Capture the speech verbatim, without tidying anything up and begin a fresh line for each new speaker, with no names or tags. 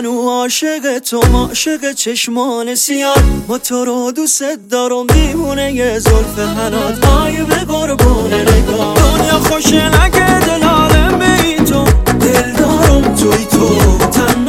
هنو عاشق تو، عاشق چشمان سیاه، با تو رو دوست دارم دیوونه ی زلف حنات، آی به قربون نگاه. دنیا خوشه نگه دل عالم به ای تو، دل دارم توی تو، تن